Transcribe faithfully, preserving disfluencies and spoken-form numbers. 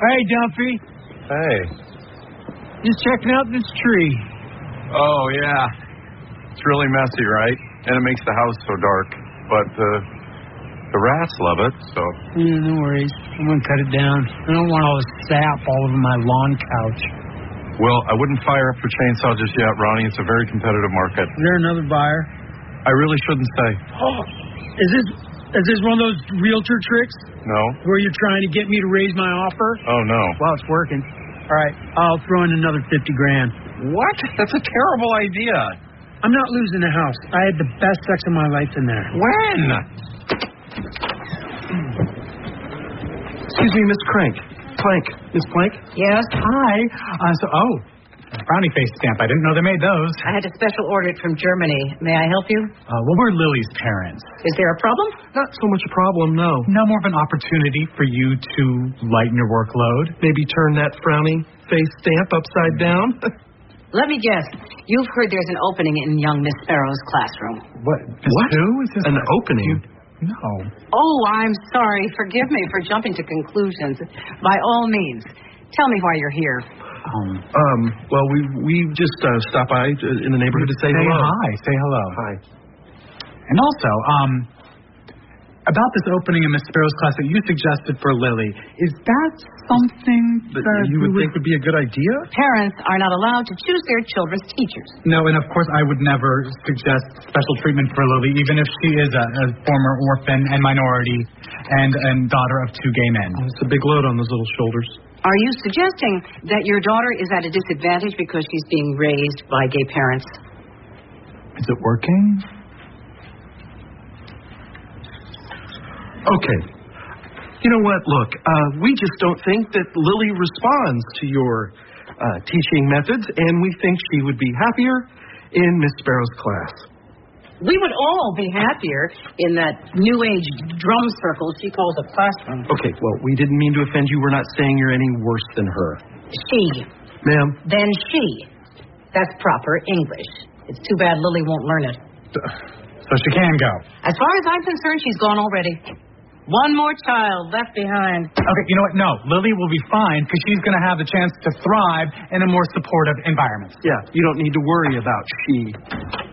Hey, Dumpy. Hey. Just checking out this tree. Oh, yeah. It's really messy, right? And it makes the house so dark. But uh, the rats love it, so... Yeah, no worries. I'm going to cut it down. I don't want all the sap all over my lawn couch. Well, I wouldn't fire up the chainsaw just yet, Ronnie. It's a very competitive market. Is there another buyer? I really shouldn't say. Oh, is this is this one of those realtor tricks? No. Where you're trying to get me to raise my offer? Oh, no. Well, it's working. All right, I'll throw in another fifty grand. What? That's a terrible idea. I'm not losing the house. I had the best sex of my life in there. When? Excuse me, Miss Crank. Plank. Miss Plank? Yes? Hi. Uh, so, oh, brownie face stamp. I didn't know they made those. I had to special order it from Germany. May I help you? Uh, well, we're Lily's parents. Is there a problem? Not so much a problem, no. No, more of an opportunity for you to lighten your workload. Maybe turn that frowny face stamp upside down. Let me guess. You've heard there's an opening in young Miss Sparrow's classroom. What? What? Who? Is this An opening? No. Oh, I'm sorry. Forgive me for jumping to conclusions. By all means, tell me why you're here. Um, Um, well, we we just uh, stopped by in the neighborhood to say, say hello. hi. Say hello. Hi. And also, um, about this opening in Miss Sparrow's class that you suggested for Lily, is that something That that you would we think would be a good idea? Parents are not allowed to choose their children's teachers. No, and of course I would never suggest special treatment for Lily, even if she is a, a former orphan and minority and, and daughter of two gay men. It's a big load on those little shoulders. Are you suggesting that your daughter is at a disadvantage because she's being raised by gay parents? Is it working? Okay. You know what? Look, uh, we just don't think that Lily responds to your uh, teaching methods, and we think she would be happier in Miss Sparrow's class. We would all be happier in that new age drum circle she calls a classroom. Okay, well, we didn't mean to offend you. We're not saying you're any worse than her. She. Ma'am? Then she. That's proper English. It's too bad Lily won't learn it. So she can go. As far as I'm concerned, she's gone already. One more child left behind. Okay, you know what? No, Lily will be fine because she's going to have the chance to thrive in a more supportive environment. Yeah, you don't need to worry about she.